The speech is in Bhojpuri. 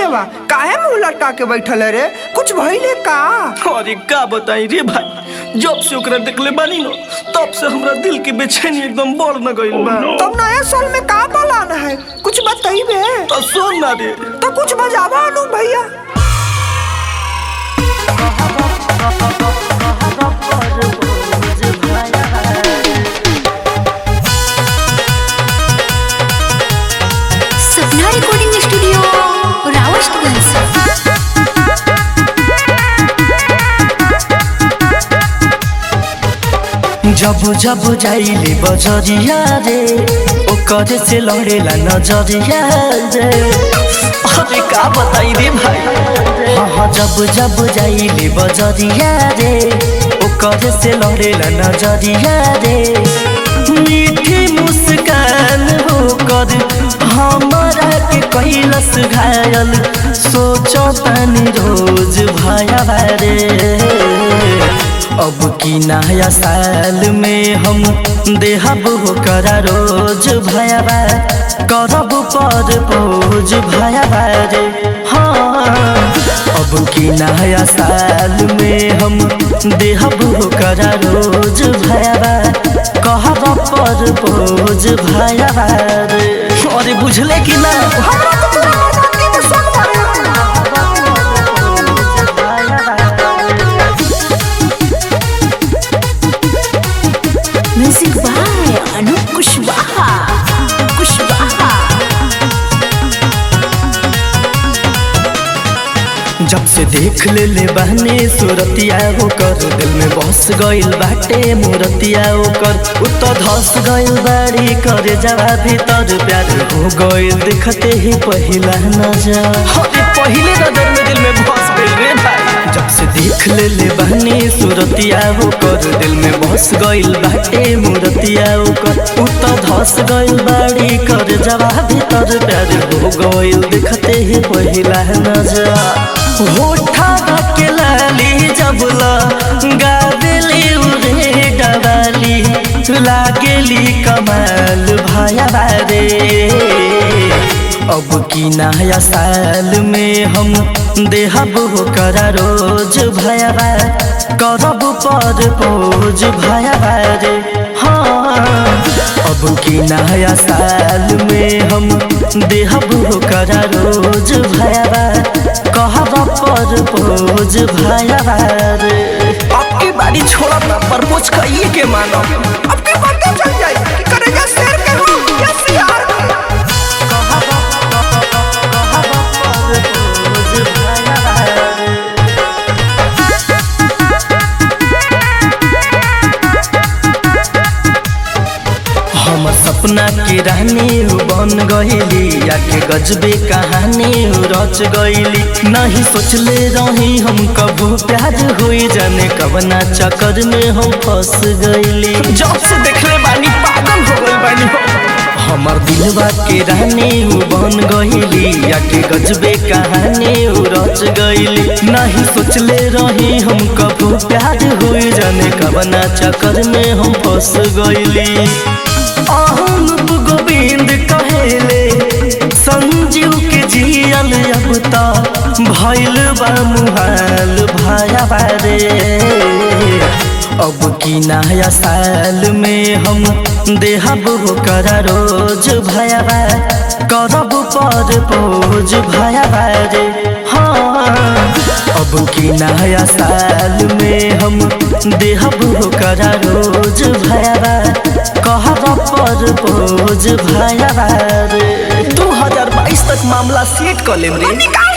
देवा काहे मुंह लटका के बैठल है रे? कुछ भइले का? अरे का बताई रे भाई, जब से ओकरा देखले बानी न तब से हमरा दिल की बेचैनी एकदम बढ़ न गइल बा। तब नया साल में का प्लान है? कुछ बताइबे। तो सुन ना रे। तो कुछ बजावा अनु भैया। Sapna recording studio Rawatganj. जब जब जाइले बजरिया रे ओकर से लड़ेला नजरिया रे। अरे का बताई रे भाई। हाँ जब जब जाइले बजरिया रे ओकर से लड़ेला नजरिया रे। मीठी मुस्कान होकर हमारा के कैलस घायल, सोचो तनी रोज भाया रे। अब की नया साल में हम देहब होकर रोज भयाबा, करब पर पोज भयाबा रे। हाँ अब की नया साल में हम देहब होकर रोज भयाबा, कहब पर पोज भयाबा रे। अरे बुझले कि ना? Music by Anu Kushwaha. जब से देख ले बहने सूरतिया ओकर, दिल में बस गइल बाटे मूरतिया ओकर। उत धस गइल बाड़ी करे जवा भीतर, प्यार हो गइल दिखते ही पहिला नजर। अरे पहिले नजर में दिल में बस गइल रे भाई। जब से देख ले बहने सूरतिया ओकर, दिल में बस गइल बाटे मूरतिया ओकर। उत धस गइल बाड़ी करे जवा भीतर, प्यार हो गइल दिखते ही पहिला नजर। होठा के लाली जबला गावेली उरे डबाली, लागेली कमाल भाया रे। अब की नया साल में हम देहब होकर रोज भयाबा, करब पर पोज भयाबा रे। हाँ अब की नया साल में हम देहब होकर रोज भयाबा, कहब पर पोज भयाबा रे। आपकी बारी छोड़ा ना प्रपोज कहिए के मानो। आपके बर्थडे चल जाए कि करेगा शेर के हो या सियार के? हमर सपना के रानी बन गइली, आके गजबे कहानी रच गइली। नहीं सोचले रही हम कबो प्यार होई, जाने कवना चक्कर में हम फंस गइली। जब से देखले बानी पागल हो गइल बानी। हमर दिलवा के रानी बन गइली, आके गजबे कहानी रच गइली। नहीं सोचले रही हम कबो प्यार होई, जाने कवना चक्कर में हम फंस गइली। अहम गोविंद कहेले संजीव के जियल अब त भइल बा मुहाल भाया रे। अब की नया साल में हम देहब होकर रोज भयाबा, करब पर पोज भयाबा रे। हाँ अब की नया साल में हम देहब होकर रोज भयाबा, कहब पर पोज भयाबा रे। 2022 तक मामला सेट कर लेम रे।